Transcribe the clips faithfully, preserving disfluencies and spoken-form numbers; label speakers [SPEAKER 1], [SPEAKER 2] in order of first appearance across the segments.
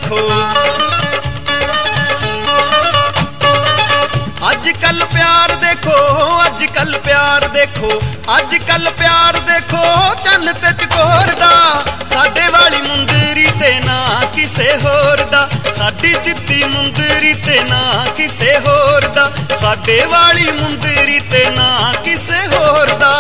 [SPEAKER 1] देखो। अजकल प्यार देखो, अजकल प्यार देखो, अजकल प्यार देखो चन्न ते चकोर दा। साडे वाली मुंदरी ते ना किसे होर दा, साडी चिट्टी मुंदरी ते ना किसे होर दा, साडे वाली मुंदरी ते ना किसे होर दा।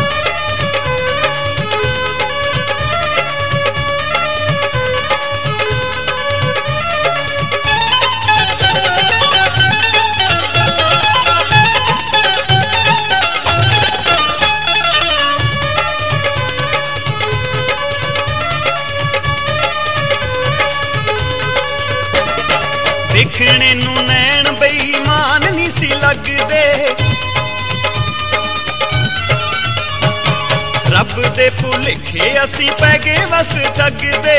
[SPEAKER 1] देखने नू नैन बेईमान नी सी लगदे, रब दे भुलेखे असी पै गए बस ठगदे।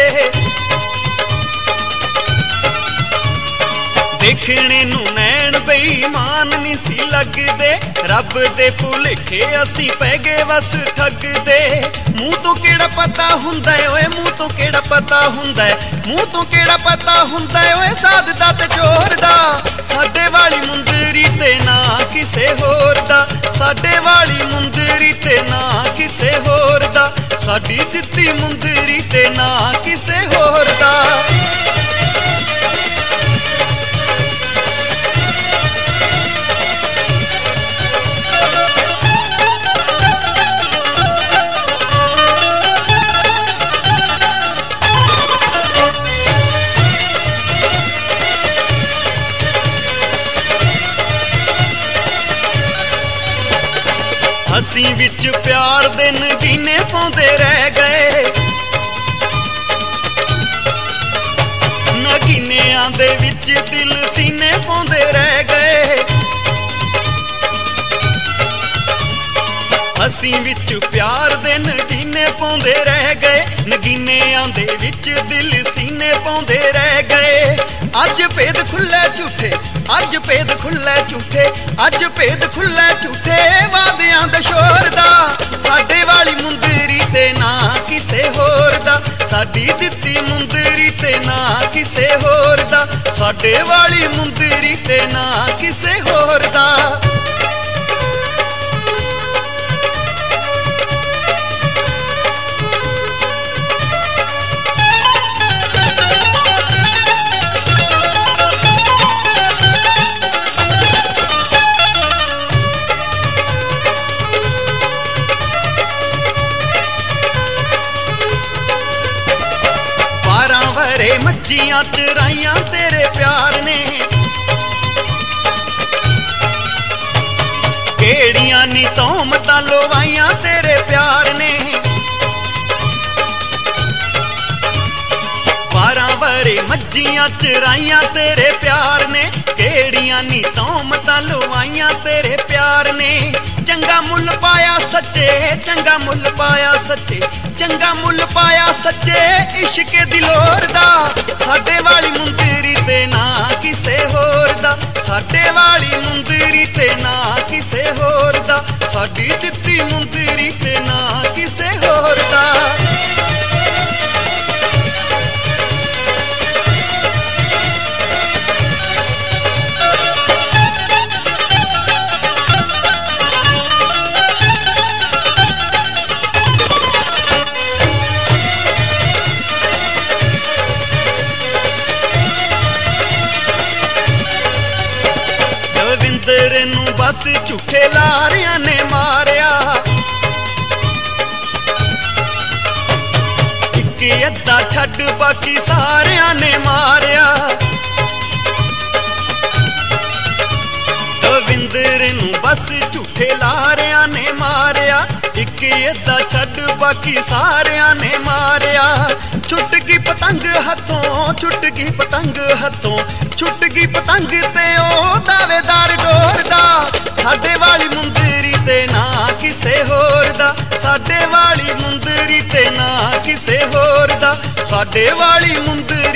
[SPEAKER 1] देखने नू नैन बेईमान नी सी लगदे, रब दे भुलेखे असी पै गए बस ठगदे। मूँह तो केड़ा पता हुंदा है ओए, मूँह तो केड़ा पता हुंदा है, मूँह तो केड़ा पता हुंदा है ओए साधदा ते चोर दा। साडे वाली मुंदरी ते ना किसे होर दा, साडे वाली मुंदरी ते ना किसे होर दा, साडी जिद्दी मुंदरी ते ना किसे होर दा। हसी विच प्यार दे नगीने पाउंदे रह गए, नगीनियां दे विच दिल सीने पाउंदे रह गए। हसी विच प्यार दे नगीने पाउंदे रह गए, नगीनियां दे विच दिल सीने पाउंदे रह गए। अज भेद खुले झूठे, अज भेद खुले झूठे, अज भेद खुले झूठे वादियां दे शोर दा। साडे वाली मुंदरी ते ना किसे होर दा, साडी दित्ती मुंदरी ते ना किसे होर दा, साडे वाली मुंदरी ते ना किसे होर दा। मच्छियां चराइयां तेरे प्यार ने, केड़ियां नी तोहमतां लवाइयां तेरे प्यार ने। बारह वरे मच्छियां चराइयां तेरे प्यार ने, केड़ियां नी तोहमतां लवाइयां तेरे प्यार ने। चंगा मुल पाया सच्चे, चंगा मुल पाया सच्चे, चंगा मुल पाया सच्चे इश्क दिलोर दा। साडे वाली मुंदरी ते ना किसे होर दा, साडे वाली मुंदरी ते ना किसे होर दा, साडी दित्ती मुंदरी ते ना किसे होर दा। बस झूठे लारियां ने मारिया, इक अद्धा छड्ड बाकी सारियां ने मारिया। दविंदर नूं बस झूठे लारियां ने मारिया, इक अद्धा छड्ड बाकी सारियां ने मारिया। छुट गई पतंग हथों, छुट गई पतंग हथों, छुट गई पतंग ते ओ दावेदार डोर दा। साडे वाली मुंदरी ते ना किसे होर दा, साडे वाली मुंदरी ते ना किसे होर दा, साडे वाली मुंदरी